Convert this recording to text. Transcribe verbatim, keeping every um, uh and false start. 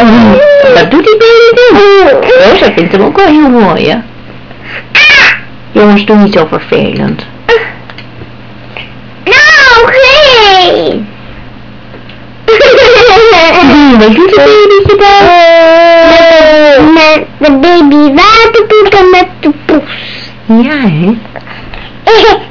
Wat doet die baby nu? Rosa vindt hem ook wel heel mooi, hè? Jongens, doe niet zo vervelend. Nou, geen! Wat doet de babytje dan? Met, met de baby waterpoeten met de poes. Ja, hè?